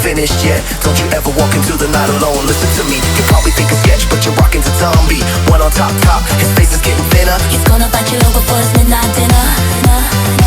finished yet. Don't you ever walk into the night alone. Listen to me, you probably think a sketch, but you're rocking to zombie. One on top, his face is getting thinner. He's gonna bite you long before his midnight dinner.